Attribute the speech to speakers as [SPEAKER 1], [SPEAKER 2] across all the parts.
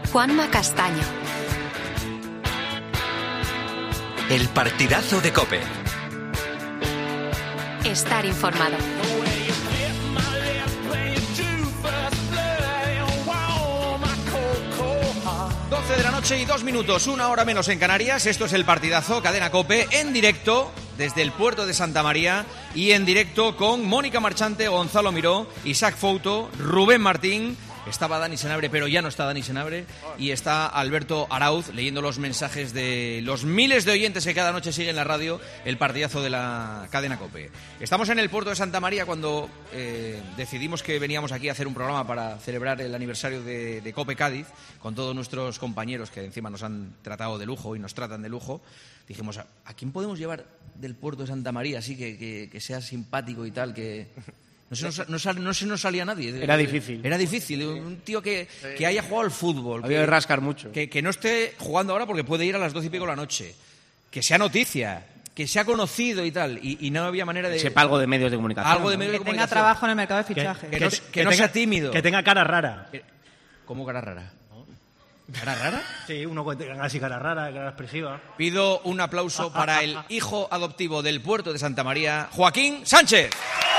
[SPEAKER 1] Juanma Castaño.
[SPEAKER 2] El partidazo de COPE.
[SPEAKER 1] Estar informado.
[SPEAKER 3] 12 de la noche y 2 minutos, 1 hora menos en Canarias. Esto es el partidazo, cadena COPE, en directo desde el puerto de Santa María y en directo con Mónica Marchante, Gonzalo Miró, Isaac Fouto, Rubén Martín. Estaba Dani Senabre, pero ya no está Dani Senabre. Y está Alberto Arauz leyendo los mensajes de los miles de oyentes que cada noche siguen la radio, el partidazo de la cadena COPE. Estamos en el puerto de Santa María cuando decidimos que veníamos aquí a hacer un programa para celebrar el aniversario de COPE Cádiz, con todos nuestros compañeros que encima nos han tratado de lujo y nos tratan de lujo. Dijimos, ¿a quién podemos llevar del puerto de Santa María así que sea simpático y tal, que... No se nos salía nadie.
[SPEAKER 4] Era difícil.
[SPEAKER 3] Era difícil. Un tío que haya jugado al fútbol.
[SPEAKER 4] Había que rascar mucho.
[SPEAKER 3] Que no esté jugando ahora porque puede ir a las 12 y pico de la noche. Que sea noticia. Que sea conocido y tal. Y no había manera de...
[SPEAKER 4] Sepa algo de medios de comunicación.
[SPEAKER 3] Algo de medios de
[SPEAKER 5] Que
[SPEAKER 3] comunicación.
[SPEAKER 5] tenga trabajo en el mercado de fichajes.
[SPEAKER 3] Que no sea tímido.
[SPEAKER 6] Que tenga cara rara.
[SPEAKER 3] ¿Cómo cara rara? ¿Cara rara?
[SPEAKER 6] Sí, uno que tenga así cara rara, cara expresiva.
[SPEAKER 3] Pido un aplauso para el hijo adoptivo del puerto de Santa María, Joaquín Sánchez.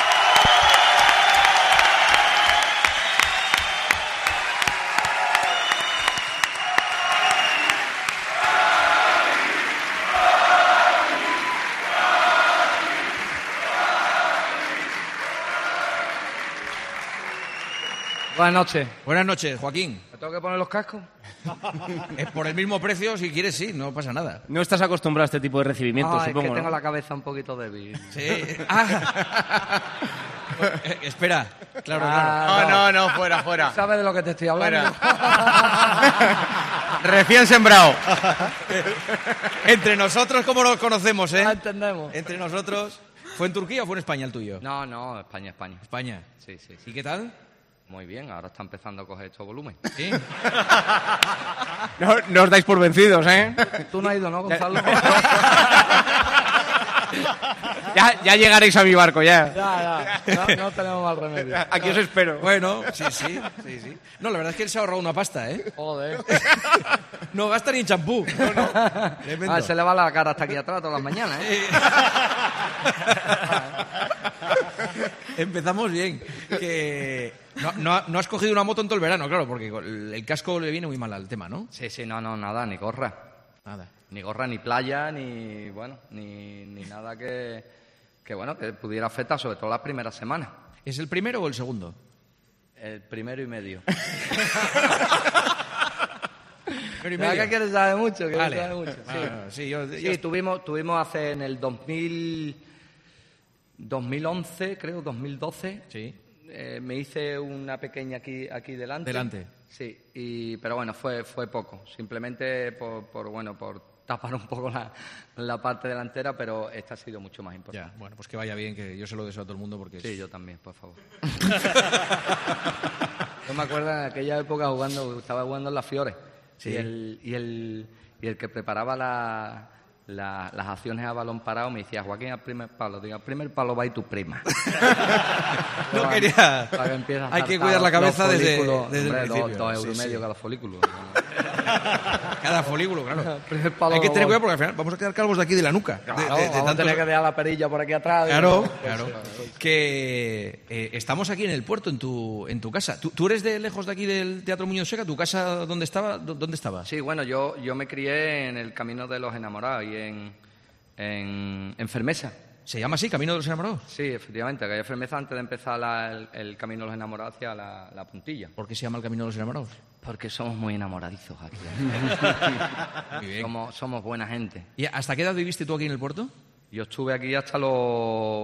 [SPEAKER 7] Buenas noches.
[SPEAKER 3] Buenas noches, Joaquín.
[SPEAKER 7] ¿Me tengo que poner los cascos?
[SPEAKER 3] Es por el mismo precio, si quieres, sí, no pasa nada.
[SPEAKER 4] No estás acostumbrado a este tipo de recibimientos, supongo,
[SPEAKER 7] es que
[SPEAKER 4] ¿no?
[SPEAKER 7] tengo la cabeza un poquito débil.
[SPEAKER 3] Sí. Espera, claro.
[SPEAKER 4] No, fuera.
[SPEAKER 7] ¿Sabes de lo que te estoy hablando?
[SPEAKER 4] Recién sembrado.
[SPEAKER 3] Entre nosotros, ¿cómo nos conocemos,
[SPEAKER 7] No entendemos.
[SPEAKER 3] Entre nosotros. ¿Fue en Turquía o fue en España el tuyo?
[SPEAKER 7] No, España.
[SPEAKER 3] España.
[SPEAKER 7] Sí.
[SPEAKER 3] ¿Y qué tal?
[SPEAKER 7] Muy bien, ahora está empezando a coger esto volumen.
[SPEAKER 3] ¿Sí?
[SPEAKER 4] No os dais por vencidos, ¿eh?
[SPEAKER 7] Tú no has ido, ¿no, Gonzalo?
[SPEAKER 4] Ya llegaréis a mi barco, ya.
[SPEAKER 7] Ya. No tenemos mal remedio.
[SPEAKER 4] Aquí os espero.
[SPEAKER 3] Bueno, sí. No, la verdad es que él se ha ahorrado una pasta, ¿eh?
[SPEAKER 7] Joder.
[SPEAKER 3] No gasta ni en champú. No. Tremendo.
[SPEAKER 7] Se le va la cara hasta aquí atrás todas las mañanas, ¿eh?
[SPEAKER 3] Empezamos bien. Que no has cogido una moto en todo el verano, claro, porque el casco le viene muy mal al tema, ¿no?
[SPEAKER 7] Sí, no, nada, ni gorra.
[SPEAKER 3] Nada.
[SPEAKER 7] Ni gorra, ni playa, ni nada que pudiera afectar, sobre todo las primeras semanas.
[SPEAKER 3] ¿Es el primero o el segundo?
[SPEAKER 7] El primero y medio.
[SPEAKER 3] ¿Primero y
[SPEAKER 7] ¿Verdad
[SPEAKER 3] medio?
[SPEAKER 7] que quieres saber mucho?
[SPEAKER 3] Vale.
[SPEAKER 7] Sí,
[SPEAKER 3] Sí,
[SPEAKER 7] tuvimos hace en el 2011, creo, 2012.
[SPEAKER 3] Sí.
[SPEAKER 7] Me hice una pequeña aquí delante. Sí, pero bueno, fue poco. Simplemente por tapar un poco la parte delantera, pero esta ha sido mucho más importante.
[SPEAKER 3] Ya, bueno, pues que vaya bien, que yo se lo deseo a todo el mundo porque...
[SPEAKER 7] Sí, yo también, por favor. Yo me acuerdo en aquella época estaba jugando en las Fiores.
[SPEAKER 3] Sí.
[SPEAKER 7] Y el que preparaba las acciones a balón parado me decía, Joaquín, al primer palo va y tu prima.
[SPEAKER 3] No quería...
[SPEAKER 7] Para que empiece a
[SPEAKER 3] Hay que
[SPEAKER 7] saltar
[SPEAKER 3] cuidar la cabeza
[SPEAKER 7] los
[SPEAKER 3] desde
[SPEAKER 7] folículos.
[SPEAKER 3] el
[SPEAKER 7] Hombre,
[SPEAKER 3] principio.
[SPEAKER 7] 2 euros y
[SPEAKER 3] Sí.
[SPEAKER 7] medio cada folículo.
[SPEAKER 3] Cada folículo, claro.
[SPEAKER 7] Primer palo
[SPEAKER 3] Hay que tener
[SPEAKER 7] gol.
[SPEAKER 3] cuidado porque al final vamos a quedar calvos de aquí de la nuca.
[SPEAKER 7] Claro,
[SPEAKER 3] de
[SPEAKER 7] vamos a
[SPEAKER 3] tantos-
[SPEAKER 7] tener que dejar la perilla por aquí atrás.
[SPEAKER 3] Claro.
[SPEAKER 7] Pues,
[SPEAKER 3] Que estamos aquí en el puerto, en tu casa. ¿Tú eres de lejos de aquí del Teatro Muñoz Seca? ¿Tu casa dónde estaba? ¿Dónde estabas?
[SPEAKER 7] Sí, bueno, yo me crié en el Camino de los Enamorados y en Fermesa.
[SPEAKER 3] ¿Se llama así, Camino de los Enamorados?
[SPEAKER 7] Sí, efectivamente, que hay Fermesa antes de empezar el Camino de los Enamorados hacia la puntilla.
[SPEAKER 3] ¿Por qué se llama el Camino de los Enamorados?
[SPEAKER 7] Porque somos muy enamoradizos aquí.
[SPEAKER 3] Muy bien.
[SPEAKER 7] Somos buena gente.
[SPEAKER 3] ¿Y hasta qué edad viviste tú aquí en el puerto?
[SPEAKER 7] Yo estuve aquí hasta los...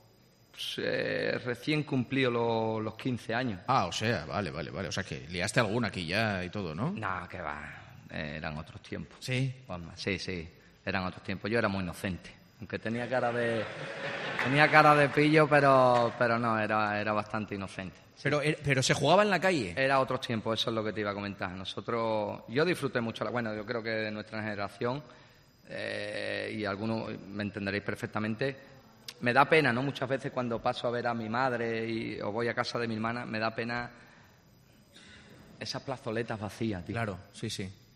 [SPEAKER 7] recién cumplidos los 15 años.
[SPEAKER 3] Ah, o sea, vale. O sea, que liaste alguna aquí ya y todo, ¿no?
[SPEAKER 7] No, que va. Eran otros tiempos.
[SPEAKER 3] Sí.
[SPEAKER 7] Juanma, sí, eran otros tiempos. Yo era muy inocente. Aunque tenía cara de pillo, pero no, era bastante inocente. Sí.
[SPEAKER 3] Pero se jugaba en la calle.
[SPEAKER 7] Era otros tiempos, eso es lo que te iba a comentar. Yo disfruté mucho, yo creo que de nuestra generación, y algunos me entenderéis perfectamente, me da pena, ¿no? Muchas veces cuando paso a ver a mi madre o voy a casa de mi hermana, me da pena esas plazoletas vacías, tío.
[SPEAKER 3] Claro, sí.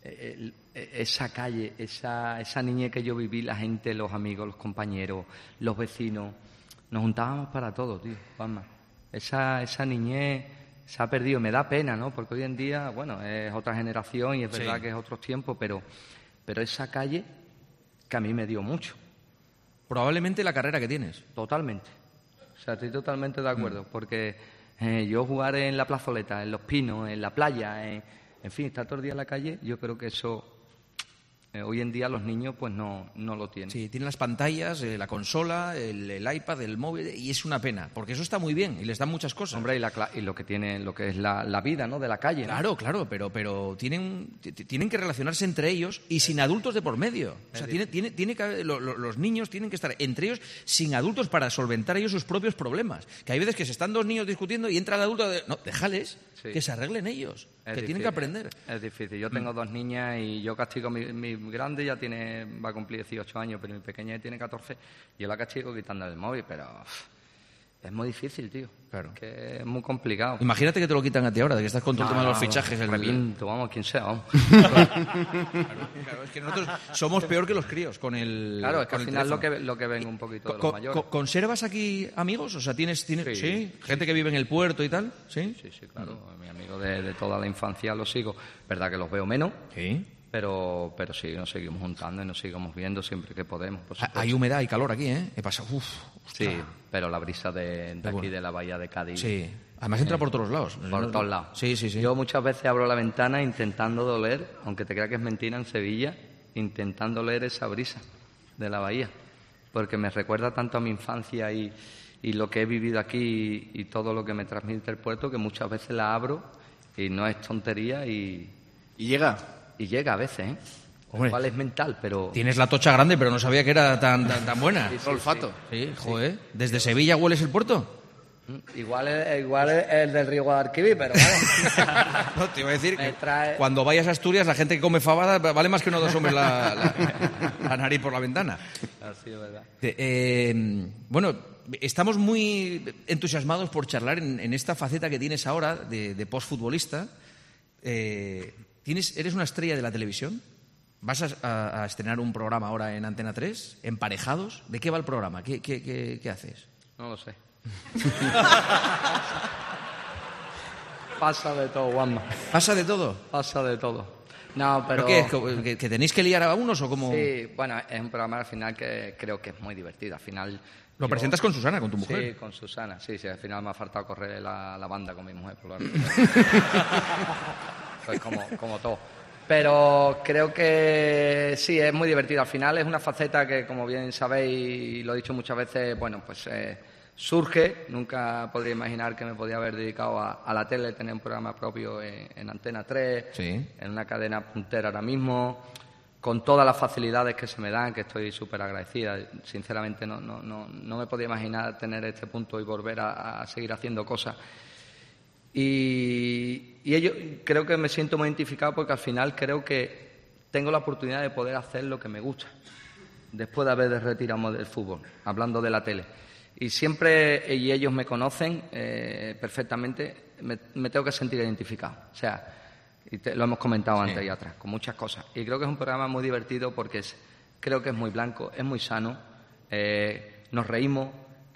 [SPEAKER 7] Esa calle, esa niñez que yo viví, la gente, los amigos, los compañeros, los vecinos, nos juntábamos para todo, tío, Juanma. Esa niñez se ha perdido, me da pena, ¿no? Porque hoy en día, bueno, es otra generación y es verdad que es otros tiempos, pero esa calle que a mí me dio mucho.
[SPEAKER 3] Probablemente la carrera que tienes.
[SPEAKER 7] Totalmente. O sea, estoy totalmente de acuerdo, porque yo jugar en la plazoleta, en Los Pinos, en la playa, en fin, estar todo el día en la calle, yo creo que eso hoy en día los niños pues no lo tienen.
[SPEAKER 3] Sí, tienen las pantallas, la consola, el iPad, el móvil, y es una pena, porque eso está muy bien y les dan muchas cosas.
[SPEAKER 7] Hombre, y lo que tiene, lo que es la vida, ¿no?, de la calle, ¿no?
[SPEAKER 3] Claro, pero tienen que relacionarse entre ellos y sin adultos de por medio. O sea, tiene que haber, los niños tienen que estar entre ellos sin adultos para solventar ellos sus propios problemas. Que hay veces que se están dos niños discutiendo y entra el adulto no, déjales que se arreglen ellos, tienen que aprender.
[SPEAKER 7] Es difícil. Yo tengo dos niñas y yo castigo mi grande ya va a cumplir 18 años, pero mi pequeña ya tiene 14. Yo la castigo quitándole el móvil, pero es muy difícil, tío.
[SPEAKER 3] Claro.
[SPEAKER 7] Que es muy complicado.
[SPEAKER 3] Imagínate que te lo quitan a ti ahora, de que estás con todo el tema de los fichajes.
[SPEAKER 7] Reviento, vamos, quien sea, vamos.
[SPEAKER 3] Claro, es que nosotros somos peor que los críos con el.
[SPEAKER 7] Claro, es que
[SPEAKER 3] al
[SPEAKER 7] final
[SPEAKER 3] teléfono.
[SPEAKER 7] lo que ven un poquito de los mayores.
[SPEAKER 3] ¿Conservas aquí amigos? O sea, ¿tienes
[SPEAKER 7] Sí.
[SPEAKER 3] gente que vive en el puerto y tal? Sí,
[SPEAKER 7] Claro. Mi amigo de toda la infancia los sigo. Verdad que los veo menos.
[SPEAKER 3] Sí.
[SPEAKER 7] Pero sí, nos seguimos juntando y nos seguimos viendo siempre que podemos. Por supuesto.
[SPEAKER 3] Hay humedad y calor aquí, ¿eh? ¿Qué pasa?
[SPEAKER 7] Sí, pero la brisa de aquí,
[SPEAKER 3] bueno.
[SPEAKER 7] de la bahía de Cádiz.
[SPEAKER 3] Sí. Además entra por todos lados.
[SPEAKER 7] Por todos lados.
[SPEAKER 3] Sí.
[SPEAKER 7] Yo muchas veces abro la ventana intentando doler, aunque te creas que es mentira, en Sevilla, intentando oler esa brisa de la bahía. Porque me recuerda tanto a mi infancia y lo que he vivido aquí y todo lo que me transmite el puerto, que muchas veces la abro y no es tontería y
[SPEAKER 4] llega.
[SPEAKER 7] Y llega a veces, ¿eh?
[SPEAKER 3] Hombre,
[SPEAKER 7] igual es mental, pero...
[SPEAKER 3] Tienes la tocha grande, pero no sabía que era tan buena.
[SPEAKER 7] Sí,
[SPEAKER 4] Olfato.
[SPEAKER 3] Sí, joder. ¿Desde Sevilla hueles el puerto?
[SPEAKER 7] Igual es el del río Guadalquivir, pero vale.
[SPEAKER 3] No, te iba a decir que
[SPEAKER 7] trae...
[SPEAKER 3] cuando vayas a Asturias, la gente que come fabada vale más que uno dos hombres la nariz por la ventana.
[SPEAKER 7] Así es verdad.
[SPEAKER 3] Bueno, estamos muy entusiasmados por charlar en esta faceta que tienes ahora de postfutbolista. ¿Eres una estrella de la televisión? ¿Vas a estrenar un programa ahora en Antena 3? ¿Emparejados? ¿De qué va el programa? ¿Qué haces?
[SPEAKER 7] No lo sé. Pasa de todo, Juanma.
[SPEAKER 3] ¿Pasa de todo?
[SPEAKER 7] Pasa de todo. No, pero...
[SPEAKER 3] ¿Pero qué? ¿Que tenéis que liar a unos o cómo?
[SPEAKER 7] Sí, bueno, es un programa al final que creo que es muy divertido. Al final...
[SPEAKER 3] ¿Lo presentas con Susana, con tu mujer?
[SPEAKER 7] Sí, con Susana. Sí, al final me ha faltado correr la banda con mi mujer. Por pues como todo. Pero creo que sí, es muy divertido. Al final es una faceta que, como bien sabéis y lo he dicho muchas veces, bueno, pues surge. Nunca podría imaginar que me podía haber dedicado a la tele, tener un programa propio en Antena 3,
[SPEAKER 3] sí,
[SPEAKER 7] en una cadena puntera ahora mismo, con todas las facilidades que se me dan, que estoy súper agradecida. Sinceramente no me podía imaginar tener este punto y volver a seguir haciendo cosas. Y ello, creo que me siento muy identificado porque al final creo que tengo la oportunidad de poder hacer lo que me gusta después de haber retirado del fútbol, hablando de la tele. Y siempre, y ellos me conocen perfectamente, me tengo que sentir identificado. O sea, lo hemos comentado antes y atrás, con muchas cosas. Y creo que es un programa muy divertido porque creo que es muy blanco, es muy sano, nos reímos,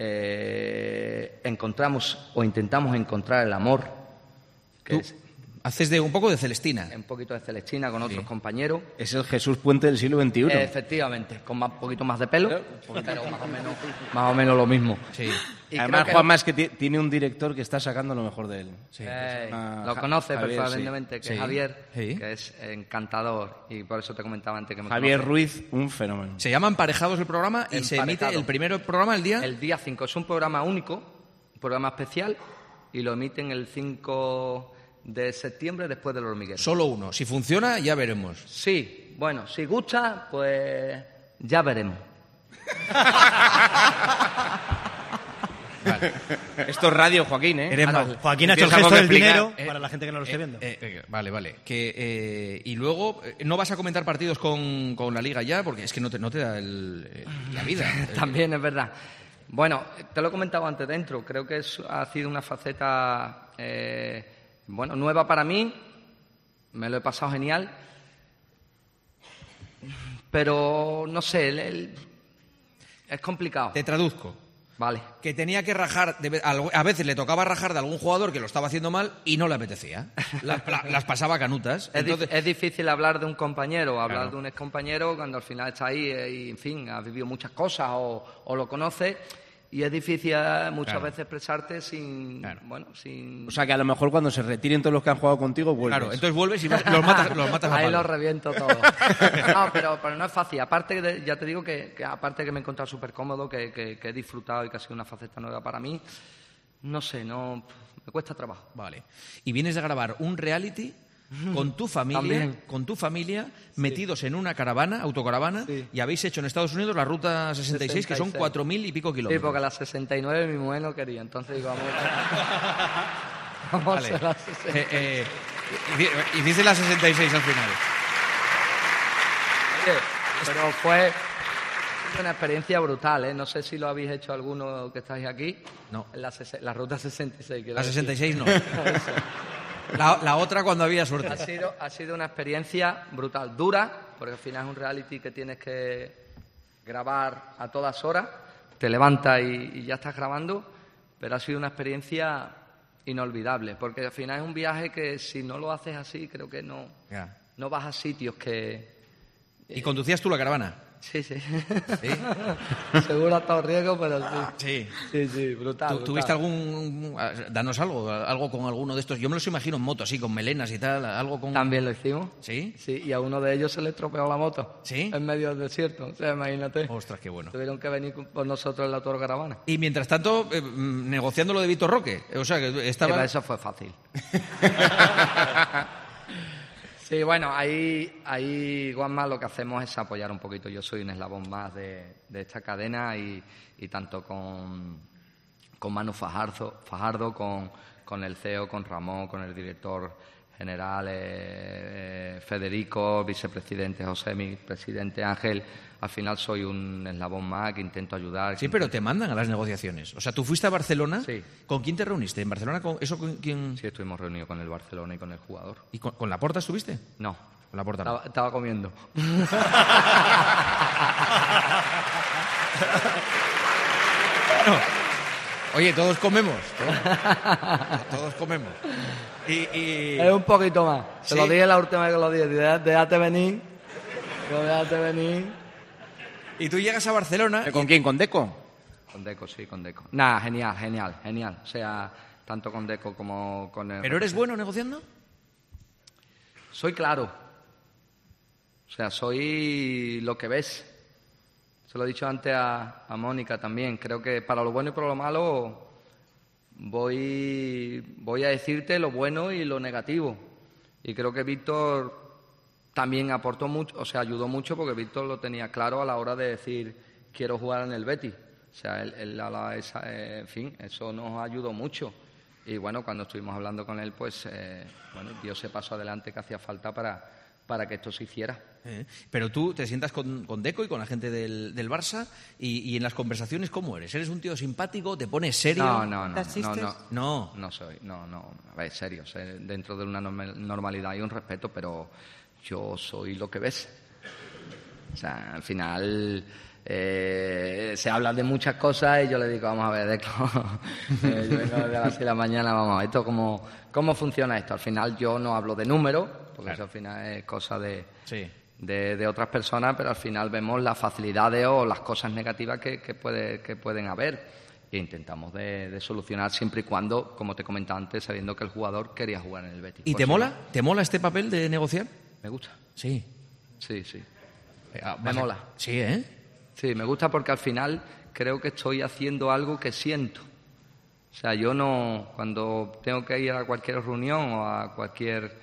[SPEAKER 7] encontramos o intentamos encontrar el amor.
[SPEAKER 3] Haces un poco de Celestina.
[SPEAKER 7] Un poquito de Celestina con otros compañeros.
[SPEAKER 4] Es el Jesús Puente del siglo XXI.
[SPEAKER 7] Efectivamente, con un poquito más de pelo, pero más o menos lo mismo.
[SPEAKER 3] Sí.
[SPEAKER 7] Y
[SPEAKER 4] además, Juanma, es que tiene un director que está sacando lo mejor de él.
[SPEAKER 3] Sí.
[SPEAKER 7] Lo conoce
[SPEAKER 4] Javier,
[SPEAKER 7] perfectamente, que es Javier,
[SPEAKER 3] sí,
[SPEAKER 7] que es encantador, y por eso te comentaba antes que me
[SPEAKER 4] Javier
[SPEAKER 7] conoce.
[SPEAKER 4] Ruiz, un fenómeno.
[SPEAKER 3] Se llama Emparejados el programa y se emite el primer programa el día...
[SPEAKER 7] El día 5. Es un programa único, un programa especial, y lo emiten el 5 de septiembre después del hormiguero.
[SPEAKER 3] Solo uno. Si funciona, ya veremos.
[SPEAKER 7] Sí, bueno, si gusta, pues ya veremos.
[SPEAKER 3] Vale.
[SPEAKER 4] Esto es radio, Joaquín, ¿eh?
[SPEAKER 3] Eres mal.
[SPEAKER 6] Joaquín ha hecho el
[SPEAKER 4] ¿Tienes algo
[SPEAKER 6] gesto
[SPEAKER 4] que
[SPEAKER 6] del
[SPEAKER 4] explicar?
[SPEAKER 6] dinero para la gente que no lo esté viendo.
[SPEAKER 3] Vale. Y luego, ¿no vas a comentar partidos con la Liga ya? Porque es que no te da la vida.
[SPEAKER 7] También es verdad. Bueno, te lo he comentado antes dentro. Creo que ha sido una faceta nueva para mí, me lo he pasado genial, pero no sé, es complicado.
[SPEAKER 3] Te traduzco.
[SPEAKER 7] Vale.
[SPEAKER 3] Que tenía que rajar, a veces le tocaba rajar de algún jugador que lo estaba haciendo mal y no le apetecía. Las pasaba canutas.
[SPEAKER 7] Es difícil hablar de un compañero, hablar
[SPEAKER 3] Claro.
[SPEAKER 7] de un excompañero cuando al final está ahí y, en fin, has vivido muchas cosas o lo conoces. Y es difícil muchas veces expresarte sin...
[SPEAKER 3] Claro.
[SPEAKER 7] Bueno, sin...
[SPEAKER 4] O sea, que a lo mejor cuando se retiren todos los que han jugado contigo, vuelves.
[SPEAKER 3] Claro, entonces vuelves y los matas a
[SPEAKER 7] Ahí
[SPEAKER 3] palo.
[SPEAKER 7] los reviento todos. No, pero no es fácil. Aparte, ya te digo que aparte que me he encontrado súper cómodo, que he disfrutado y que ha sido una faceta nueva para mí, no sé, me cuesta trabajo.
[SPEAKER 3] Vale. Y vienes de grabar un reality con tu familia, metidos en una autocaravana,
[SPEAKER 7] Sí.
[SPEAKER 3] y habéis hecho en Estados Unidos la ruta 66, que son 4.000 y pico
[SPEAKER 7] Sí,
[SPEAKER 3] kilómetros.
[SPEAKER 7] porque la 69 mi mujer no quería, entonces digo, vamos
[SPEAKER 3] Vale.
[SPEAKER 7] a hacer la 66.
[SPEAKER 3] Hiciste la 66 al final.
[SPEAKER 7] Oye, pero fue una experiencia brutal, ¿eh? No sé si lo habéis hecho alguno que estáis aquí.
[SPEAKER 3] No.
[SPEAKER 7] La ruta 66. quiero
[SPEAKER 3] La
[SPEAKER 7] decir.
[SPEAKER 3] 66 no. La otra cuando había suerte.
[SPEAKER 7] Ha sido una experiencia brutal, dura, porque al final es un reality que tienes que grabar a todas horas, te levantas y ya estás grabando, pero ha sido una experiencia inolvidable, porque al final es un viaje que si no lo haces así, creo que no vas a sitios que...
[SPEAKER 3] ¿Y conducías tú la caravana?
[SPEAKER 7] Sí.
[SPEAKER 3] ¿Sí?
[SPEAKER 7] Seguro a todo riesgo, pero sí.
[SPEAKER 3] Sí.
[SPEAKER 7] Sí, brutal.
[SPEAKER 3] ¿Tuviste danos algo con alguno de estos? Yo me los imagino en moto, así, con melenas y tal, algo con...
[SPEAKER 7] También lo hicimos.
[SPEAKER 3] ¿Sí?
[SPEAKER 7] Sí, y a uno de ellos se le estropeó la moto.
[SPEAKER 3] ¿Sí?
[SPEAKER 7] En medio del desierto, o sea, imagínate.
[SPEAKER 3] Ostras, qué bueno.
[SPEAKER 7] Tuvieron que venir por nosotros en la autocaravana.
[SPEAKER 3] Y mientras tanto, negociando lo de Víctor Roque. O sea, que estaba...
[SPEAKER 7] Eso fue fácil. Sí, bueno, ahí Juanma, lo que hacemos es apoyar un poquito. Yo soy un eslabón más de esta cadena y tanto con Manu Fajardo, con el CEO, con Ramón, con el director general Federico, vicepresidente José, mi presidente Ángel. Al final soy un eslabón más que intento ayudar.
[SPEAKER 3] Sí, pero te mandan a las negociaciones. O sea, tú fuiste a Barcelona.
[SPEAKER 7] Sí.
[SPEAKER 3] ¿Con quién te reuniste? ¿En Barcelona? ¿Con quién?
[SPEAKER 7] Sí, estuvimos reunidos con el Barcelona y con el jugador.
[SPEAKER 3] ¿Y con Laporta estuviste?
[SPEAKER 7] No.
[SPEAKER 3] Con Laporta no.
[SPEAKER 7] Estaba comiendo.
[SPEAKER 3] Bueno, oye, todos comemos. Todos comemos.
[SPEAKER 7] Es un poquito más. Se lo dije la última vez que lo dije. Déjate venir.
[SPEAKER 3] ¿Y tú llegas a Barcelona?
[SPEAKER 4] ¿Con quién? ¿Con Deco?
[SPEAKER 7] Con Deco, sí, con Deco. Nada, genial. O sea, tanto con Deco como con el...
[SPEAKER 3] ¿Pero eres bueno negociando?
[SPEAKER 7] Soy claro. O sea, soy lo que ves. Se lo he dicho antes a Mónica también. Creo que para lo bueno y para lo malo voy a decirte lo bueno y lo negativo. Y creo que Víctor también aportó mucho, o sea, ayudó mucho porque Víctor lo tenía claro a la hora de decir quiero jugar en el Betis. O sea, en fin, eso nos ayudó mucho. Y bueno, cuando estuvimos hablando con él, pues, dio ese paso adelante que hacía falta para que esto se hiciera.
[SPEAKER 3] Pero tú te sientas con Deco y con la gente del Barça y en las conversaciones, ¿cómo eres? ¿Eres un tío simpático? ¿Te pones serio?
[SPEAKER 7] No soy. A ver, serio. Dentro de una normalidad y un respeto, pero yo soy lo que ves. O sea, al final... se habla de muchas cosas y yo le digo, vamos a ver, Deco, yo vengo de las 6 de la mañana, vamos a ver, esto ¿cómo funciona esto? Al final yo no hablo de números, porque eso al final es cosa de otras personas, pero al final vemos las facilidades o las cosas negativas que pueden haber e intentamos de solucionar siempre y cuando, como te comentaba antes, sabiendo que el jugador quería jugar en el Betis.
[SPEAKER 3] ¿Y te mola? ¿Te mola este papel de negociar?
[SPEAKER 7] Me gusta.
[SPEAKER 3] Sí.
[SPEAKER 7] Sí. Me mola.
[SPEAKER 3] Sí, ¿eh?
[SPEAKER 7] Sí, me gusta porque al final creo que estoy haciendo algo que siento. O sea, yo no... Cuando tengo que ir a cualquier reunión o a cualquier...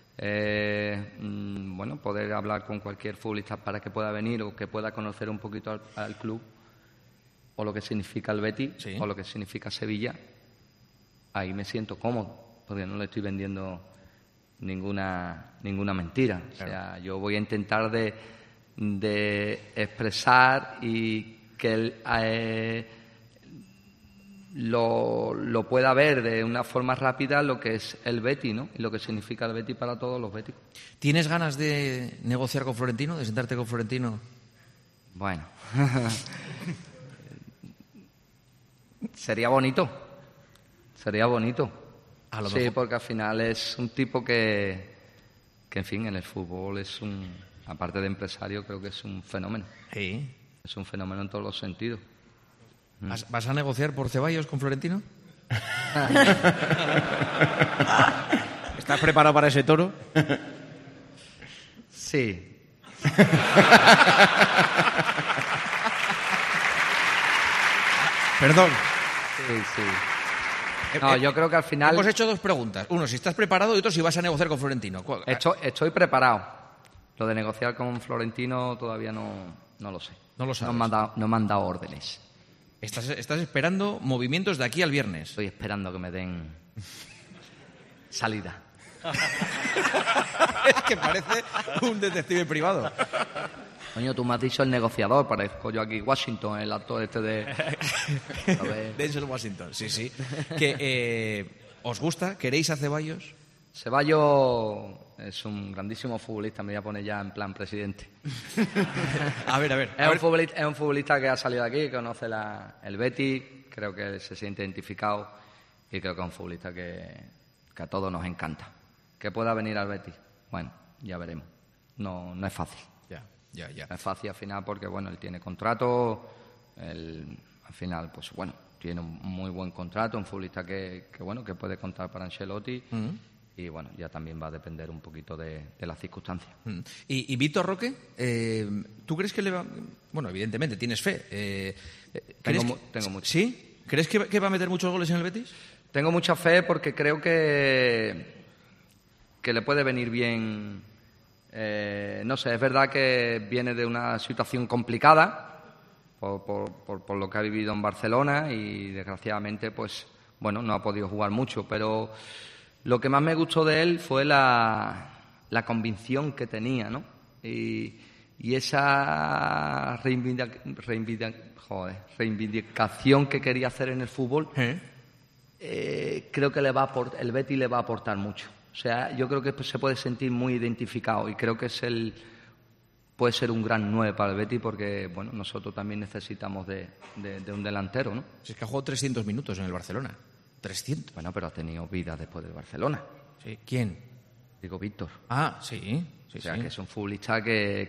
[SPEAKER 7] poder hablar con cualquier futbolista para que pueda venir o que pueda conocer un poquito al club o lo que significa el Betis o lo que significa Sevilla, ahí me siento cómodo porque no le estoy vendiendo ninguna mentira. Claro. O sea, yo voy a intentar de expresar y que lo pueda ver de una forma rápida lo que es el Betis, ¿no? Y lo que significa el Betis para todos los béticos.
[SPEAKER 3] ¿Tienes ganas de negociar con Florentino, de sentarte con Florentino?
[SPEAKER 7] Bueno, sería bonito.
[SPEAKER 3] A lo
[SPEAKER 7] Sí,
[SPEAKER 3] mejor.
[SPEAKER 7] porque al final es un tipo que en fin, en el fútbol es aparte de empresario, creo que es un fenómeno.
[SPEAKER 3] Sí.
[SPEAKER 7] Es un fenómeno en todos los sentidos.
[SPEAKER 3] ¿Vas a negociar por Ceballos con Florentino?
[SPEAKER 4] ¿Estás preparado para ese toro?
[SPEAKER 7] Sí.
[SPEAKER 3] Perdón.
[SPEAKER 7] Sí. No, yo creo que al final...
[SPEAKER 3] Hemos hecho dos preguntas. Uno, si estás preparado, y otro, si vas a negociar con Florentino.
[SPEAKER 7] Estoy preparado. Lo de negociar con Florentino todavía no lo sé.
[SPEAKER 3] No lo sabes.
[SPEAKER 7] No me han dado órdenes.
[SPEAKER 3] Estás esperando movimientos de aquí al viernes.
[SPEAKER 7] Estoy esperando que me den salida.
[SPEAKER 3] Es que parece un detective privado.
[SPEAKER 7] Coño, tú me has dicho el negociador, parezco yo aquí Washington, el actor este de... A ver.
[SPEAKER 3] Denzel Washington, sí. Que, ¿os gusta? ¿Queréis a Ceballos?
[SPEAKER 7] Ceballos es un grandísimo futbolista, me voy a poner ya en plan presidente.
[SPEAKER 3] A ver.
[SPEAKER 7] Es un futbolista que ha salido de aquí, que conoce el Betis, creo que se siente identificado y creo que es un futbolista que a todos nos encanta. ¿Que pueda venir al Betis? Bueno, ya veremos. No es fácil.
[SPEAKER 3] Ya.
[SPEAKER 7] No es fácil al final porque, bueno, él tiene contrato, al final, pues bueno, tiene un muy buen contrato, un futbolista que puede contar para Ancelotti. Y bueno, ya también va a depender un poquito de las circunstancias.
[SPEAKER 3] ¿Y Vitor Roque? ¿Tú crees que le va...? Bueno, evidentemente, tienes fe.
[SPEAKER 7] Tengo mucho.
[SPEAKER 3] ¿Sí? ¿Crees que va a meter muchos goles en el Betis?
[SPEAKER 7] Tengo mucha fe porque creo que le puede venir bien. No sé, es verdad que viene de una situación complicada por lo que ha vivido en Barcelona y desgraciadamente, pues, bueno, no ha podido jugar mucho, pero... Lo que más me gustó de él fue la convicción que tenía, ¿no? Y esa reivindicación que quería hacer en el fútbol, creo que el Betis le va a aportar mucho. O sea, yo creo que se puede sentir muy identificado y creo que puede ser un gran 9 para el Betis porque, bueno, nosotros también necesitamos de un delantero, ¿no?
[SPEAKER 3] Si es que ha jugado 300 minutos en el Barcelona. 300.
[SPEAKER 7] Bueno, pero ha tenido vida después del Barcelona.
[SPEAKER 3] Sí. ¿Quién?
[SPEAKER 7] Digo, Víctor.
[SPEAKER 3] Ah, sí.
[SPEAKER 7] O sea, que es un futbolista que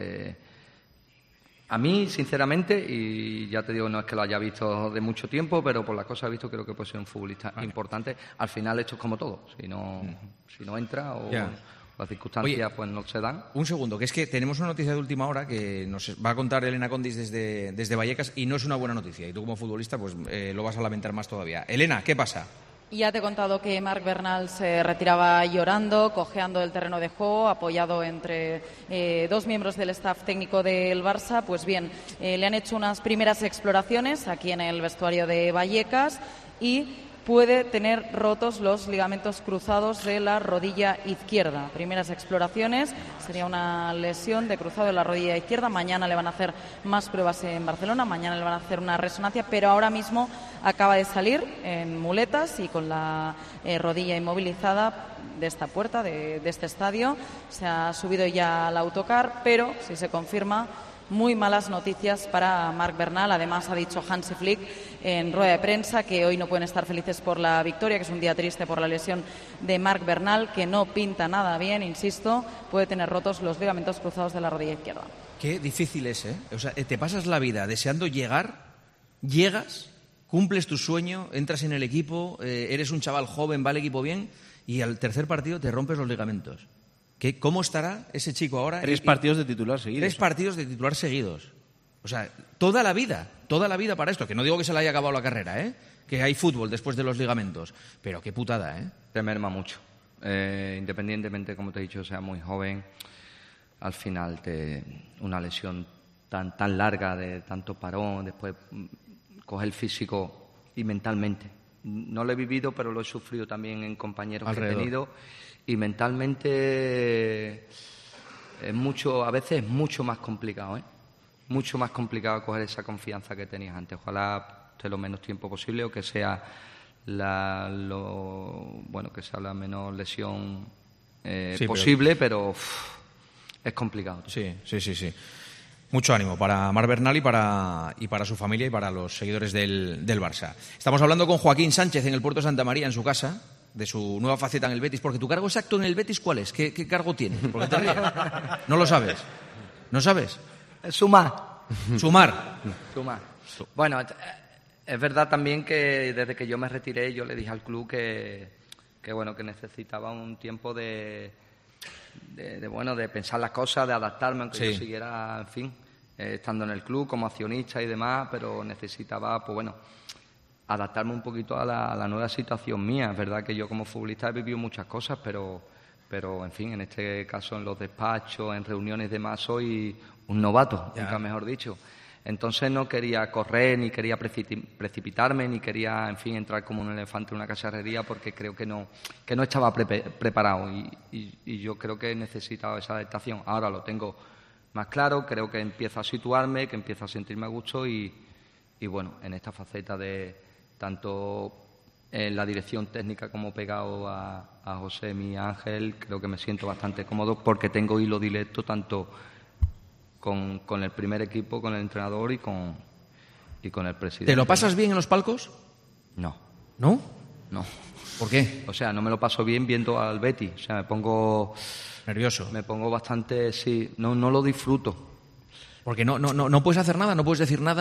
[SPEAKER 7] a mí, sinceramente, y ya te digo, no es que lo haya visto de mucho tiempo, pero por las cosas he visto, creo que puede ser un futbolista importante. Al final esto es como todo. Si no entra o las circunstancias pues no se dan.
[SPEAKER 3] Un segundo, que es que tenemos una noticia de última hora que nos va a contar Elena Condis desde Vallecas y no es una buena noticia. Y tú como futbolista pues lo vas a lamentar más todavía. Elena, ¿qué pasa?
[SPEAKER 5] Ya te he contado que Marc Bernal se retiraba llorando, cojeando del terreno de juego, apoyado entre dos miembros del staff técnico del Barça. Pues bien, le han hecho unas primeras exploraciones aquí en el vestuario de Vallecas y puede tener rotos los ligamentos cruzados de la rodilla izquierda. Primeras exploraciones, sería una lesión de cruzado de la rodilla izquierda. Mañana le van a hacer más pruebas en Barcelona, mañana le van a hacer una resonancia, pero ahora mismo acaba de salir en muletas y con la rodilla inmovilizada de esta puerta, de este estadio. Se ha subido ya al autocar, pero si se confirma, muy malas noticias para Marc Bernal. Además, ha dicho Hansi Flick en rueda de prensa que hoy no pueden estar felices por la victoria, que es un día triste por la lesión de Marc Bernal, que no pinta nada bien, insisto, puede tener rotos los ligamentos cruzados de la rodilla izquierda.
[SPEAKER 3] Qué difícil es, ¿eh? O sea, te pasas la vida deseando llegas, cumples tu sueño, entras en el equipo, eres un chaval joven, va el equipo bien, y al tercer partido te rompes los ligamentos. ¿Cómo estará ese chico ahora?
[SPEAKER 4] 3 partidos de titular seguidos.
[SPEAKER 3] 3 partidos de titular seguidos. O sea, toda la vida para esto. Que no digo que se le haya acabado la carrera, ¿eh? Que hay fútbol después de los ligamentos. Pero qué putada, ¿eh?
[SPEAKER 7] Te merma mucho. Independientemente, como te he dicho, sea muy joven, al final una lesión tan larga, de tanto parón, después coge el físico y mentalmente. No lo he vivido, pero lo he sufrido también en compañeros que he tenido. Y mentalmente a veces es mucho más complicado, ¿eh? Mucho más complicado coger esa confianza que tenías antes. Ojalá esté lo menos tiempo posible o que sea que sea la menor lesión posible, pero es complicado.
[SPEAKER 3] Sí. Mucho ánimo para Marc Bernal y para su familia y para los seguidores del Barça. Estamos hablando con Joaquín Sánchez en el Puerto de Santa María, en su casa, de su nueva faceta en el Betis. Porque tu cargo exacto en el Betis, ¿cuál es? ¿Qué cargo tienes? Porque te ríes. ¿No lo sabes? ¿No sabes?
[SPEAKER 7] Sumar.
[SPEAKER 3] Sumar.
[SPEAKER 7] Bueno, es verdad también que desde que yo me retiré, yo le dije al club que necesitaba un tiempo de pensar las cosas, de adaptarme, aunque yo siguiera, en fin, estando en el club como accionista y demás, pero necesitaba, adaptarme un poquito a la nueva situación mía. Es verdad que yo como futbolista he vivido muchas cosas, pero en fin, en este caso en los despachos, en reuniones y demás, soy un novato, nunca mejor dicho. Entonces no quería correr, ni quería precipitarme, ni quería, en fin, entrar como un elefante en una cacharrería, porque creo que no estaba preparado y yo creo que necesitaba esa adaptación. Ahora lo tengo más claro, creo que empiezo a situarme, que empiezo a sentirme a gusto y en esta faceta de tanto en la dirección técnica como pegado a José, mi Ángel, creo que me siento bastante cómodo porque tengo hilo directo tanto con el primer equipo, con el entrenador y con el presidente.
[SPEAKER 3] ¿Te lo pasas bien en los palcos?
[SPEAKER 7] No.
[SPEAKER 3] ¿No?
[SPEAKER 7] No.
[SPEAKER 3] ¿Por qué?
[SPEAKER 7] O sea, no me lo paso bien viendo al Betis. O sea, me pongo...
[SPEAKER 3] nervioso.
[SPEAKER 7] Me pongo bastante... Sí, no lo disfruto.
[SPEAKER 3] Porque no puedes hacer nada, no puedes decir nada,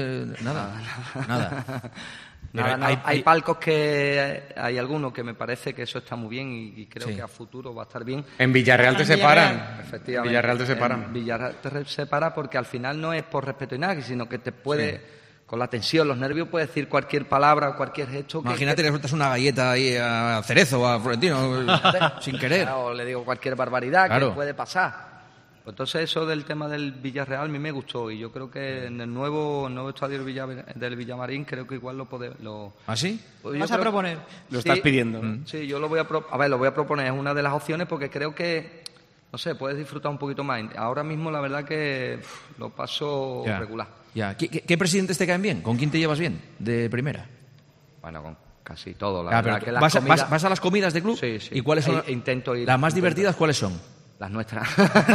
[SPEAKER 3] nada.
[SPEAKER 7] Hay palcos que hay algunos que me parece que eso está muy bien y creo que a futuro va a estar bien.
[SPEAKER 8] En Villarreal te separan.
[SPEAKER 7] Efectivamente.
[SPEAKER 8] Villarreal te separan.
[SPEAKER 7] Villarreal te separa porque al final no es por respeto y nada, sino que te puede, con la tensión, los nervios, puedes decir cualquier palabra o cualquier gesto.
[SPEAKER 3] Imagínate que le sueltas una galleta ahí a Cerezo o a Florentino sin querer.
[SPEAKER 7] O le digo cualquier barbaridad que puede pasar. Entonces eso del tema del Villarreal a mí me gustó y yo creo que en el nuevo estadio del Villamarín creo que igual lo...
[SPEAKER 3] ¿Ah, sí?
[SPEAKER 7] Pues
[SPEAKER 6] ¿Vas a proponer?
[SPEAKER 8] Lo estás pidiendo.
[SPEAKER 7] Sí, yo lo voy a proponer, es una de las opciones porque creo que, no sé, puedes disfrutar un poquito más. Ahora mismo la verdad que lo paso regular.
[SPEAKER 3] Ya. ¿Qué presidentes te caen bien? ¿Con quién te llevas bien de primera?
[SPEAKER 7] Bueno, con casi todo. La verdad que
[SPEAKER 3] ¿Vas a las comidas de club?
[SPEAKER 7] Sí.
[SPEAKER 3] ¿Y cuáles son
[SPEAKER 7] intento ir,
[SPEAKER 3] las más divertidas? ¿Cuáles son?
[SPEAKER 7] Las nuestras.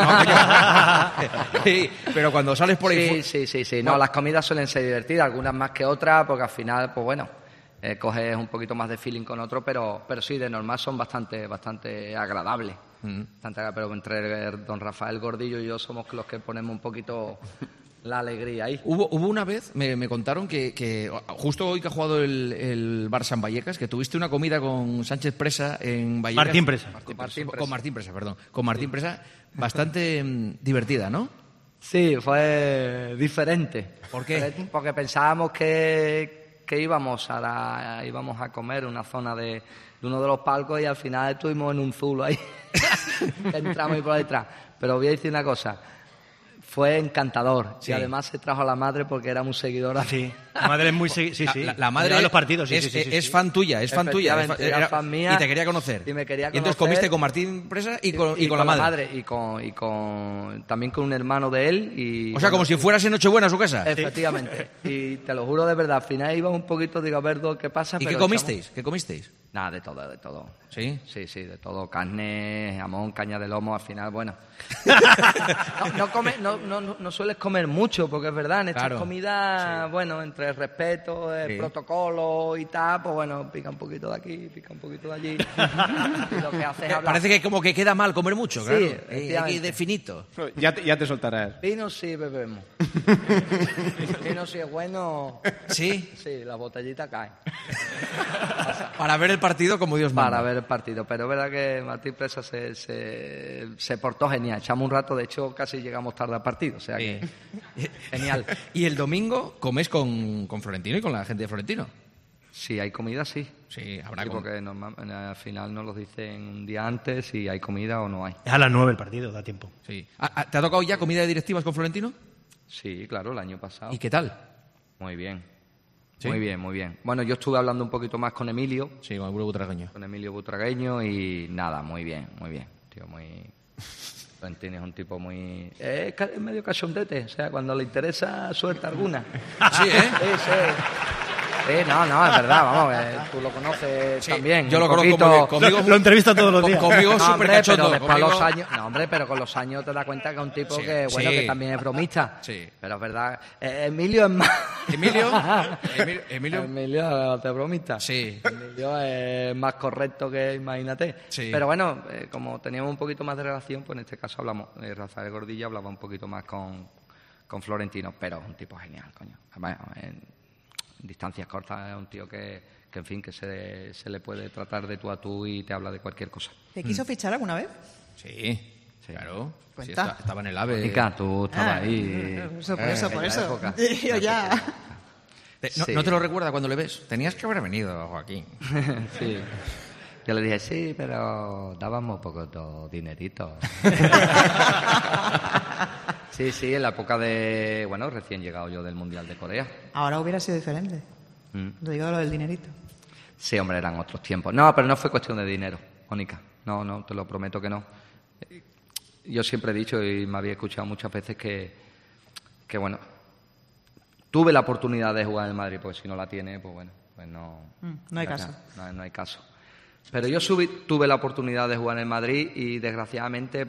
[SPEAKER 3] Sí, pero cuando sales por ahí...
[SPEAKER 7] Sí. No, las comidas suelen ser divertidas, algunas más que otras, porque al final, coges un poquito más de feeling con otro, pero sí, de normal son bastante agradables. Pero entre don Rafael Gordillo y yo somos los que ponemos un poquito la alegría ahí.
[SPEAKER 3] Hubo una vez, me contaron que justo hoy que ha jugado el Barça en Vallecas, que tuviste una comida con Sánchez Presa en Vallecas. Con Martín Presa, bastante divertida, ¿no?
[SPEAKER 7] Sí, fue diferente.
[SPEAKER 3] ¿Por qué?
[SPEAKER 7] Porque pensábamos que íbamos a comer en una zona de uno de los palcos y al final estuvimos en un zulo ahí. Entramos ahí por detrás. Pero voy a decir una cosa. Fue encantador. Sí. Y además se trajo a la madre porque era muy seguidora.
[SPEAKER 6] Sí, la madre es muy... Sí.
[SPEAKER 3] La madre
[SPEAKER 6] de los partidos,
[SPEAKER 3] es fan tuya, es fan tuya.
[SPEAKER 7] Era fan mía.
[SPEAKER 3] Y te quería conocer.
[SPEAKER 7] Y me quería conocer.
[SPEAKER 3] Y entonces comiste con Martín Presa y con la madre.
[SPEAKER 7] Y también con un hermano de él.
[SPEAKER 3] O sea, como si fueras en Nochebuena a su casa.
[SPEAKER 7] Efectivamente. Y te lo juro de verdad, al final iba un poquito, digo, a ver qué pasa.
[SPEAKER 3] ¿Y qué comisteis? ¿Qué comisteis?
[SPEAKER 7] Nada, de todo.
[SPEAKER 3] ¿Sí?
[SPEAKER 7] Sí, de todo. Carne, jamón, caña de lomo, al final, bueno. No sueles comer mucho, porque es verdad, en estas comidas, entre el respeto, el protocolo y tal, pues pica un poquito de aquí, pica un poquito de allí. Y lo que hace es hablar.
[SPEAKER 3] Parece que como que queda mal comer mucho, claro.
[SPEAKER 7] Sí,
[SPEAKER 3] aquí de finito.
[SPEAKER 8] Ya te soltarás.
[SPEAKER 7] Vino sí bebemos. Vino sí es bueno.
[SPEAKER 3] ¿Sí?
[SPEAKER 7] Sí, la botellita cae.
[SPEAKER 3] Para ver el partido como Dios manda.
[SPEAKER 7] Para ver el partido, pero es verdad que Martín Presa se portó genial. Echamos un rato, de hecho casi llegamos tarde al partido, o sea que genial.
[SPEAKER 3] ¿Y el domingo comes con Florentino y con la gente de Florentino?
[SPEAKER 7] Sí, hay comida, sí.
[SPEAKER 3] Sí, habrá
[SPEAKER 7] porque al final nos lo dicen un día antes si hay comida o no hay.
[SPEAKER 6] Es a las 9 el partido, da tiempo.
[SPEAKER 3] Sí. ¿Te ha tocado ya comida de directivas con Florentino?
[SPEAKER 7] Sí, claro, el año pasado.
[SPEAKER 3] ¿Y qué tal?
[SPEAKER 7] Muy bien.
[SPEAKER 3] ¿Sí?
[SPEAKER 7] Muy bien. Bueno, yo estuve hablando un poquito más con Emilio.
[SPEAKER 3] Sí, con Emilio Butragueño.
[SPEAKER 7] Con Emilio Butragueño y nada, muy bien. Tío, Florentino es un tipo muy... Es medio cachondete, o sea, cuando le interesa suelta alguna.
[SPEAKER 3] Sí, ¿eh?
[SPEAKER 7] Sí. no, es verdad, vamos, tú lo conoces también.
[SPEAKER 3] Yo lo
[SPEAKER 7] poquito...
[SPEAKER 3] conozco muy bien. Conmigo,
[SPEAKER 6] lo entrevisto todos los días.
[SPEAKER 3] Conmigo es súper cachondo.
[SPEAKER 7] Pero después los años, pero con los años te das cuenta que es un tipo que también es bromista.
[SPEAKER 3] Sí.
[SPEAKER 7] Pero es verdad, Emilio es más...
[SPEAKER 3] ¿Emilio?
[SPEAKER 7] ¿te bromista?
[SPEAKER 3] Sí.
[SPEAKER 7] Emilio es más correcto que, imagínate.
[SPEAKER 3] Sí.
[SPEAKER 7] Pero bueno, como teníamos un poquito más de relación, pues en este caso hablamos, Rafael Gordillo hablaba un poquito más con Florentino, pero es un tipo genial, coño. Además, en distancias cortas es un tío que en fin, que se le puede tratar de tú a tú y te habla de cualquier cosa.
[SPEAKER 9] ¿Te quiso fichar alguna vez?
[SPEAKER 3] Sí, claro. Sí,
[SPEAKER 9] Cuenta.
[SPEAKER 3] estaba en el AVE.
[SPEAKER 7] Mónica, tú estabas ahí.
[SPEAKER 9] Por eso. Yo ya.
[SPEAKER 3] ¿No te lo recuerda cuando le ves? Tenías que haber venido, Joaquín.
[SPEAKER 7] Sí. Yo le dije, sí, pero dábamos poco dinerito. Sí, en la época de... Bueno, recién llegado yo del Mundial de Corea.
[SPEAKER 9] Ahora hubiera sido diferente. Te digo lo del dinerito.
[SPEAKER 7] Sí, hombre, eran otros tiempos. No, pero no fue cuestión de dinero, Mónica. No, te lo prometo que no. Yo siempre he dicho, y me había escuchado muchas veces, que bueno, tuve la oportunidad de jugar en el Madrid, pues si no la tiene, pues bueno, pues no...
[SPEAKER 9] No hay caso.
[SPEAKER 7] No hay caso. Pero yo tuve la oportunidad de jugar en el Madrid y desgraciadamente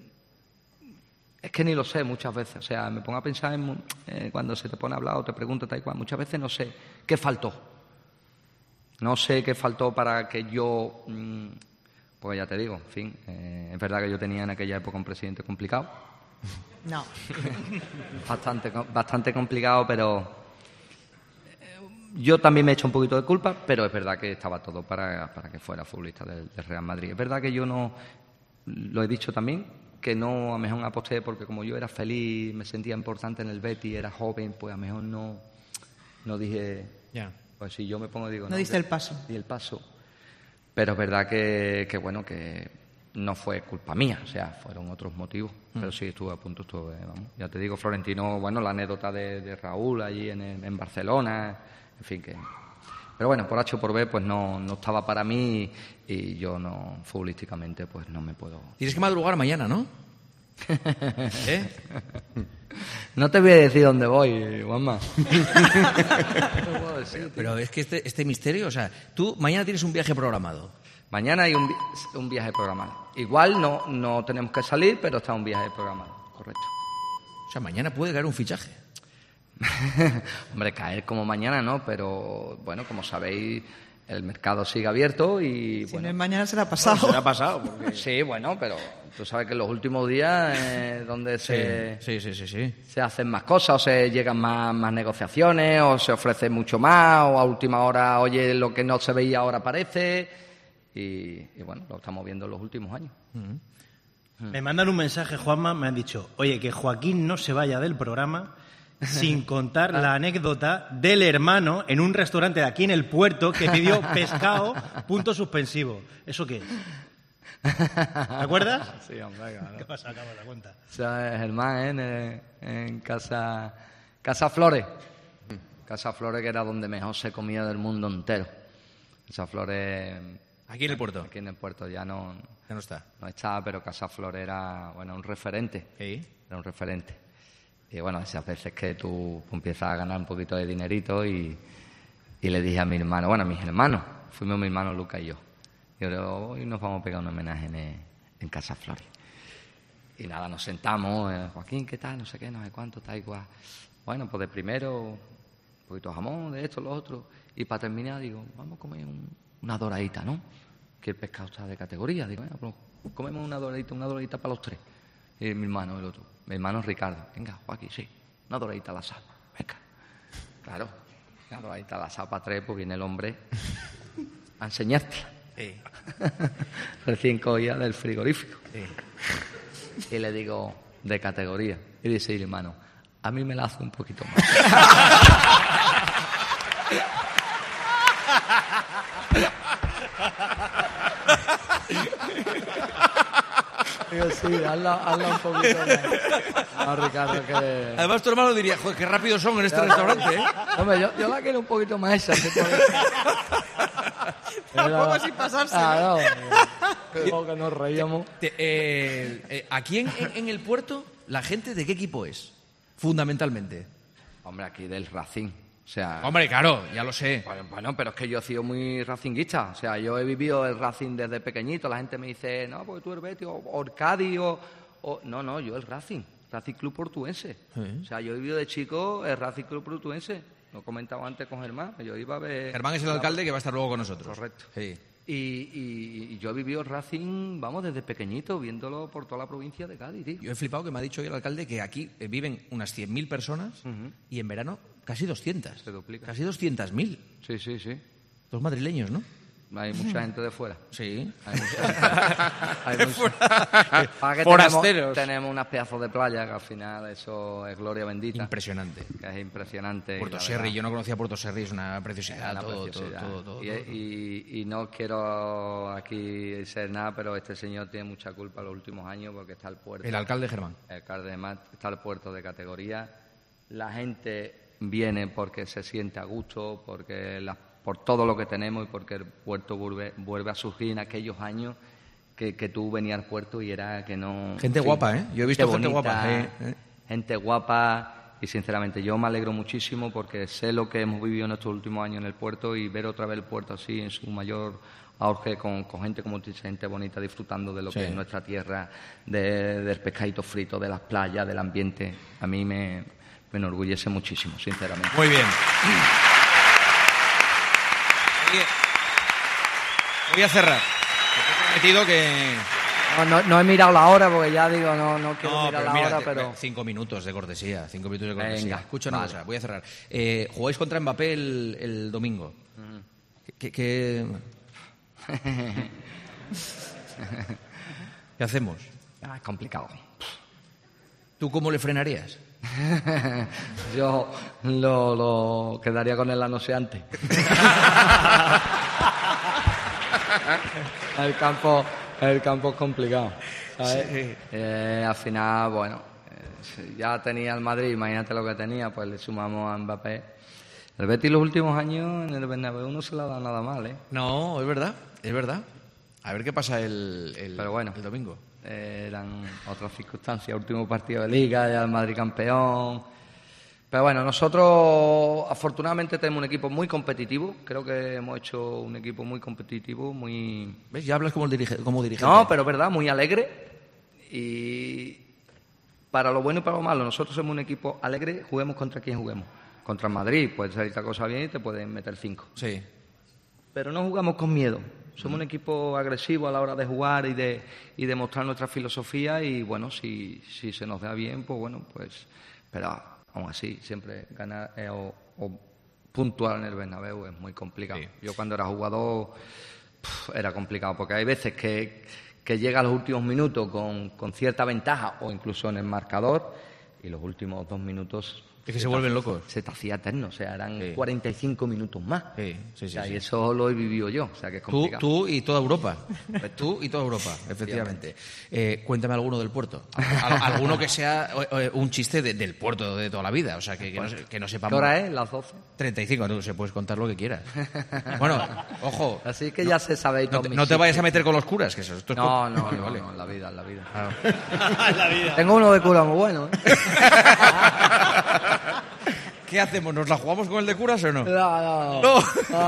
[SPEAKER 7] es que ni lo sé muchas veces. O sea, me pongo a pensar cuando se te pone a hablar o te pregunta tal y cual. Muchas veces no sé qué faltó. No sé qué faltó para que yo... pues ya te digo, en fin, es verdad que yo tenía en aquella época un presidente complicado.
[SPEAKER 9] No.
[SPEAKER 7] Bastante complicado, pero... Yo también me he hecho un poquito de culpa, pero es verdad que estaba todo para que fuera futbolista del Real Madrid. Es verdad que yo no, lo he dicho también, que no a lo mejor aposté porque como yo era feliz, me sentía importante en el Betis, era joven, pues a lo mejor no dije...
[SPEAKER 3] Ya.
[SPEAKER 7] Pues si yo me pongo, digo...
[SPEAKER 9] No diste el paso.
[SPEAKER 7] Di el paso. Pero es verdad que bueno, que no fue culpa mía, o sea, fueron otros motivos. Pero sí, estuve a punto, vamos. Ya te digo, Florentino, bueno, la anécdota de Raúl allí en Barcelona... En fin, que... Pero bueno, por H o por B, pues no estaba para mí y yo no, futbolísticamente, pues no me puedo...
[SPEAKER 3] Tienes que madrugar mañana, ¿no?
[SPEAKER 7] No te voy a decir dónde voy, Juanma.
[SPEAKER 3] Pero es que este misterio, o sea, tú mañana tienes un viaje programado.
[SPEAKER 7] Mañana hay un viaje programado. Igual no tenemos que salir, pero está un viaje programado, correcto.
[SPEAKER 3] O sea, mañana puede caer un fichaje.
[SPEAKER 7] Hombre, caer como mañana no, pero bueno, como sabéis, el mercado sigue abierto y...
[SPEAKER 9] Si
[SPEAKER 7] bueno,
[SPEAKER 9] no es mañana será pasado.
[SPEAKER 4] Será pasado. Porque...
[SPEAKER 7] Sí, bueno, pero tú sabes que en los últimos días donde se hacen más cosas, o se llegan más negociaciones, o se ofrece mucho más, o a última hora, oye, lo que no se veía ahora aparece, y bueno, lo estamos viendo en los últimos años.
[SPEAKER 6] Me mandan un mensaje, Juanma, me han dicho, oye, que Joaquín no se vaya del programa sin contar la anécdota del hermano en un restaurante de aquí en el puerto que pidió pescado, punto suspensivo. ¿Eso qué es? ¿Te acuerdas?
[SPEAKER 7] Sí, hombre, claro.
[SPEAKER 6] ¿Qué pasa? Acaba la cuenta.
[SPEAKER 7] O sea, Germán, en Casa Flores. Casa Flores, que era donde mejor se comía del mundo entero. Casa Flores...
[SPEAKER 3] Aquí en el puerto.
[SPEAKER 7] Aquí en el puerto ya no
[SPEAKER 3] está.
[SPEAKER 7] No está, pero Casa Flores era, bueno, un referente.
[SPEAKER 3] Sí.
[SPEAKER 7] Era un referente. Y bueno, esas veces que tú empiezas a ganar un poquito de dinerito y le dije a mi hermano, bueno, a mis hermanos, fuimos mi hermano Luca y yo. Y yo, hoy nos vamos a pegar un homenaje en Casa Flores. Y nada, nos sentamos, Joaquín, ¿qué tal? No sé qué, no sé cuánto, tal y cual. Bueno, pues de primero, un poquito de jamón, de esto, lo otro. Y para terminar, digo, vamos a comer una doradita, ¿no? Que el pescado está de categoría. Digo, bueno, pues comemos una doradita para los tres. Y mi hermano, el otro. Mi hermano Ricardo. Venga, Joaquín, sí. Una doradita al asado. Venga. Claro. Una doradita al asado para tres, pues viene el hombre a enseñarte.
[SPEAKER 3] Sí.
[SPEAKER 7] Recién cogida del frigorífico.
[SPEAKER 3] Sí.
[SPEAKER 7] Y le digo, de categoría. Y dice, mi hermano, a mí me la hace un poquito más. Digo, sí, hazla un poquito más. No, Ricardo, que...
[SPEAKER 3] Además tu hermano diría, joder, qué rápidos son en este restaurante, ¿eh?
[SPEAKER 7] Hombre, yo la quiero un poquito más esa.
[SPEAKER 9] Tampoco así pasarse.
[SPEAKER 7] Ah, no. Que nos reíamos.
[SPEAKER 3] Aquí en el puerto, ¿la gente de qué equipo es? Fundamentalmente.
[SPEAKER 7] Hombre, aquí del Racing. O sea...
[SPEAKER 3] Hombre, claro, ya lo sé.
[SPEAKER 7] Bueno, pero es que yo he sido muy racinguista. O sea, yo he vivido el Racing desde pequeñito. La gente me dice, no, porque tú eres Betis o el Cádiz o... No, yo el Racing Club Portuense. O sea, yo he vivido de chico el Racing Club Portuense. Lo comentaba antes con Germán. Yo iba a ver...
[SPEAKER 3] Germán es el alcalde que va a estar luego con nosotros.
[SPEAKER 7] Correcto.
[SPEAKER 3] Sí.
[SPEAKER 7] Y yo he vivido el Racing, vamos, desde pequeñito, viéndolo por toda la provincia de Cádiz, tío.
[SPEAKER 3] Yo he flipado que me ha dicho hoy el alcalde que aquí viven unas 100.000 personas y en verano casi 200.
[SPEAKER 7] Se duplica.
[SPEAKER 3] Casi 200.000.
[SPEAKER 7] Sí.
[SPEAKER 3] Los madrileños, ¿no?
[SPEAKER 7] Hay mucha gente de fuera.
[SPEAKER 3] Sí.
[SPEAKER 7] Hay mucha...
[SPEAKER 3] Forasteros.
[SPEAKER 7] Tenemos unas pedazos de playa que al final eso es gloria bendita.
[SPEAKER 3] Impresionante.
[SPEAKER 7] Que es impresionante.
[SPEAKER 3] Puerto Serri, yo no conocía Puerto Serri, es una preciosidad. Todo.
[SPEAKER 7] Y no quiero aquí ser nada, pero este señor tiene mucha culpa en los últimos años porque está el puerto.
[SPEAKER 3] El alcalde Germán.
[SPEAKER 7] El alcalde Germán, está el puerto de categoría. La gente viene porque se siente a gusto, por todo lo que tenemos y porque el puerto vuelve a surgir en aquellos años que tú venías al puerto y era que no...
[SPEAKER 3] Gente guapa, ¿eh? Yo he visto gente
[SPEAKER 7] bonita,
[SPEAKER 3] guapa.
[SPEAKER 7] Gente guapa y sinceramente yo me alegro muchísimo porque sé lo que hemos vivido en estos últimos años en el puerto y ver otra vez el puerto así en su mayor auge con gente como gente bonita disfrutando de lo que es nuestra tierra, del pescadito frito, de las playas, del ambiente. A mí me enorgullece muchísimo, sinceramente.
[SPEAKER 3] Muy bien. Voy a cerrar. Te he prometido que...
[SPEAKER 7] No he mirado la hora porque ya digo, no quiero mirar la hora, pero...
[SPEAKER 3] 5 minutos de cortesía,
[SPEAKER 7] Venga,
[SPEAKER 3] Escucha una
[SPEAKER 7] vale.
[SPEAKER 3] cosa, voy a cerrar. Jugáis contra Mbappé el domingo. ¿Qué hacemos?
[SPEAKER 7] Es complicado.
[SPEAKER 3] ¿Tú cómo le frenarías?
[SPEAKER 7] Yo lo quedaría con el anoseante. El campo es complicado, ¿sabes? Al final, bueno, ya tenía el Madrid, imagínate lo que tenía, pues le sumamos a Mbappé. El Betis los últimos años en el Bernabéu no se le ha dado nada mal, ¿eh?
[SPEAKER 3] No, es verdad. A ver qué pasa el domingo.
[SPEAKER 7] Eran otras circunstancias, último partido de Liga, ya el Madrid campeón. Pero bueno, nosotros afortunadamente tenemos un equipo muy competitivo. Creo que hemos hecho un equipo muy competitivo, muy...
[SPEAKER 3] ¿Ves? Ya hablas como dirigente.
[SPEAKER 7] No, pero es verdad, muy alegre. Y para lo bueno y para lo malo, nosotros somos un equipo alegre, juguemos contra quien juguemos. Contra el Madrid, puede salir esta cosa bien y te pueden meter 5.
[SPEAKER 3] Sí.
[SPEAKER 7] Pero no jugamos con miedo. Somos un equipo agresivo a la hora de jugar y de mostrar nuestra filosofía y, bueno, si se nos da bien, pues bueno, pues... Pero aún así, siempre ganar o puntuar en el Bernabéu es muy complicado. Sí. Yo cuando era jugador era complicado porque hay veces que llega a los últimos minutos con cierta ventaja o incluso en el marcador y los últimos 2 minutos...
[SPEAKER 3] Es que se vuelven locos.
[SPEAKER 7] Se te hacía eterno, o sea, eran 45 minutos más.
[SPEAKER 3] Sí.
[SPEAKER 7] Y eso lo he vivido yo, o sea, que es complicado.
[SPEAKER 3] Tú y toda Europa. Tú y toda Europa, efectivamente. Cuéntame alguno del puerto. Alguno que sea un chiste del puerto de toda la vida, o sea, que no sepamos.
[SPEAKER 7] ¿Qué hora es? Las 12.
[SPEAKER 3] 35, tú se puedes contar lo que quieras. Bueno, ojo.
[SPEAKER 7] Así que ya se sabe.
[SPEAKER 3] No te vayas a meter con los curas, que eso esto es...
[SPEAKER 7] No, en la vida. En la vida. Tengo uno de cura muy bueno, ¿eh?
[SPEAKER 3] ¿Qué hacemos? ¿Nos la jugamos con el de curas o no?
[SPEAKER 7] No.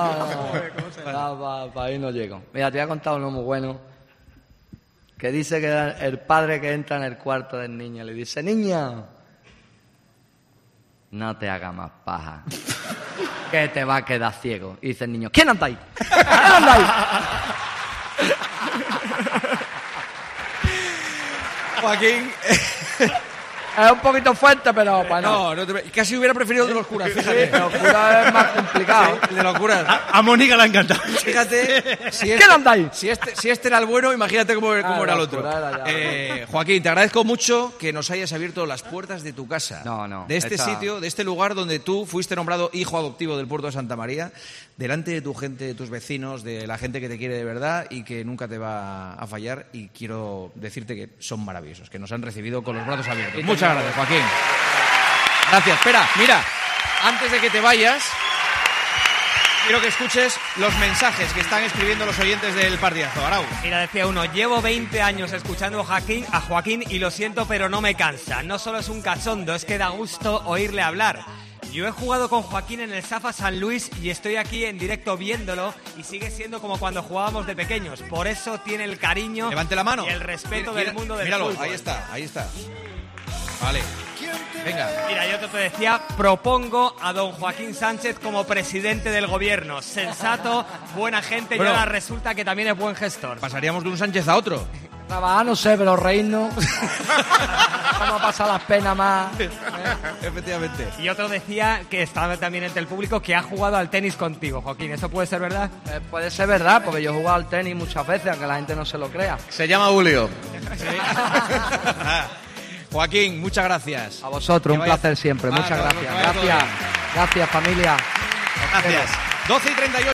[SPEAKER 7] Para ahí no llego. Mira, te voy a contar uno muy bueno. Que dice que el padre que entra en el cuarto del niño le dice: niña, no te hagas más paja, que te va a quedar ciego. Y dice el niño: ¿quién anda ahí?
[SPEAKER 3] Joaquín...
[SPEAKER 7] Es un poquito fuerte, pero bueno.
[SPEAKER 3] Casi hubiera preferido el de los curas, fíjate.
[SPEAKER 7] El de los curas es más complicado.
[SPEAKER 3] Sí, el de los curas.
[SPEAKER 6] A Mónica le ha encantado.
[SPEAKER 3] Fíjate,
[SPEAKER 7] ¿Quién anda ahí?
[SPEAKER 3] Si este era el bueno, imagínate cómo era el otro. Joaquín, te agradezco mucho que nos hayas abierto las puertas de tu casa. De este sitio, de este lugar donde tú fuiste nombrado hijo adoptivo del puerto de Santa María, delante de tu gente, de tus vecinos, de la gente que te quiere de verdad y que nunca te va a fallar. Y quiero decirte que son maravillosos, que nos han recibido con los brazos abiertos. Muchas gracias, Joaquín. Gracias. Espera, mira, antes de que te vayas, quiero que escuches los mensajes que están escribiendo los oyentes del partidazo. Arau.
[SPEAKER 10] Mira, decía uno: llevo 20 años escuchando a Joaquín y lo siento, pero no me cansa. No solo es un cachondo, es que da gusto oírle hablar. Yo he jugado con Joaquín en el Safa San Luis y estoy aquí en directo viéndolo y sigue siendo como cuando jugábamos de pequeños. Por eso tiene el cariño
[SPEAKER 3] Levante la mano.
[SPEAKER 10] y el respeto del mundo del
[SPEAKER 3] míralo,
[SPEAKER 10] fútbol.
[SPEAKER 3] ahí está. Vale. Venga.
[SPEAKER 10] Mira, yo te decía, propongo a don Joaquín Sánchez como presidente del gobierno. Sensato, buena gente,
[SPEAKER 3] Bueno.
[SPEAKER 10] y ahora resulta que también es buen gestor.
[SPEAKER 3] Pasaríamos de un Sánchez a otro.
[SPEAKER 7] Trabajar no sé, pero reírnos. Vamos a pasar las penas más.
[SPEAKER 3] Efectivamente.
[SPEAKER 10] Y otro decía, que estaba también entre el público, que ha jugado al tenis contigo, Joaquín. ¿Eso puede ser verdad?
[SPEAKER 7] Puede ser verdad, porque yo he jugado al tenis muchas veces, aunque la gente no se lo crea.
[SPEAKER 8] Se llama Julio.
[SPEAKER 3] Joaquín, muchas gracias.
[SPEAKER 7] A vosotros,
[SPEAKER 3] Que
[SPEAKER 7] un
[SPEAKER 3] vaya-
[SPEAKER 7] placer siempre. Muchas
[SPEAKER 3] que
[SPEAKER 7] gracias.
[SPEAKER 3] vaya todo
[SPEAKER 7] Gracias.
[SPEAKER 3] bien.
[SPEAKER 7] Gracias, familia.
[SPEAKER 3] Gracias. 12:38.